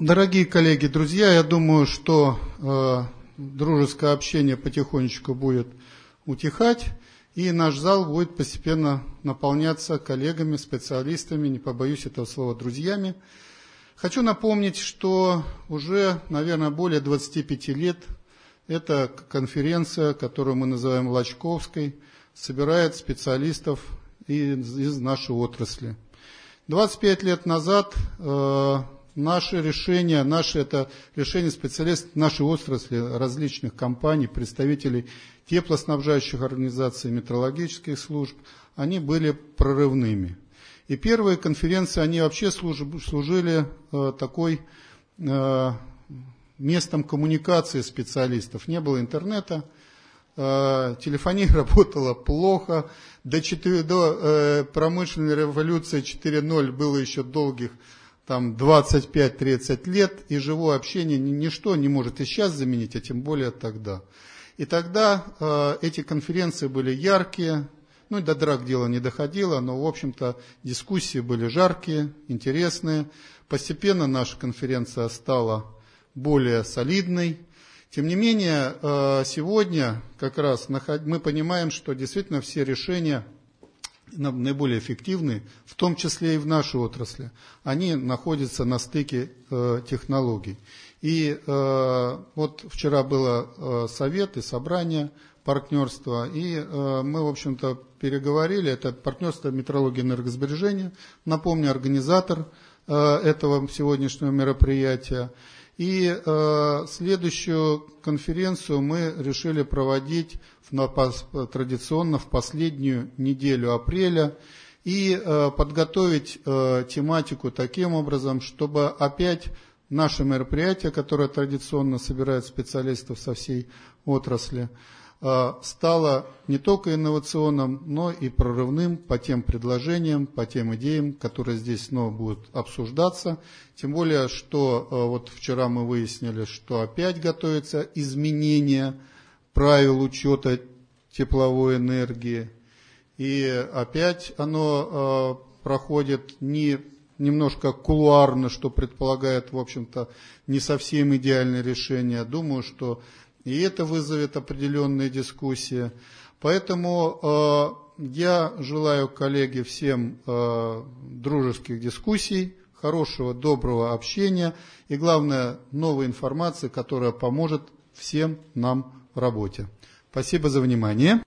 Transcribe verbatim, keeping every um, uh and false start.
Дорогие коллеги, друзья, я думаю, что э, дружеское общение потихонечку будет утихать, и наш зал будет постепенно наполняться коллегами, специалистами, не побоюсь этого слова, друзьями. Хочу напомнить, что уже, наверное, более двадцати пяти лет эта конференция, которую мы называем Лачковской, собирает специалистов из, из нашей отрасли. двадцать пять лет назад э, наши решения, наши, это решения специалистов нашей отрасли, различных компаний, представителей теплоснабжающих организаций, метрологических служб, они были прорывными. И первые конференции, они вообще служили э, такой э, местом коммуникации специалистов. Не было интернета, э, телефония работала плохо, до, четыре, до э, промышленной революции четыре ноль было еще долгих там, двадцать пять тридцать лет, и живое общение ничто не может и сейчас заменить, а тем более тогда. И тогда э, эти конференции были яркие. Ну и до драк дело не доходило, но, в общем-то, дискуссии были жаркие, интересные. Постепенно наша конференция стала более солидной. Тем не менее, сегодня как раз мы понимаем, что действительно все решения наиболее эффективные, в том числе и в нашей отрасли, они находятся на стыке технологий. И вот вчера было совет и собрание партнерства, и э, мы, в общем-то, переговорили. Это партнерство метрологии и энергосбережения, напомню, организатор э, этого сегодняшнего мероприятия. И э, следующую конференцию мы решили проводить в, на, традиционно в последнюю неделю апреля и э, подготовить э, тематику таким образом, чтобы опять наше мероприятие, которое традиционно собирает специалистов со всей отрасли, стало не только инновационным, но и прорывным по тем предложениям, по тем идеям, которые здесь снова будут обсуждаться. Тем более, что вот вчера мы выяснили, что опять готовится изменение правил учета тепловой энергии. И опять оно проходит не немножко кулуарно, что предполагает, в общем-то, не совсем идеальное решение. Думаю, что и это вызовет определенные дискуссии. Поэтому э, я желаю, коллеги, всем э, дружеских дискуссий, хорошего, доброго общения и, главное, новой информации, которая поможет всем нам в работе. Спасибо за внимание.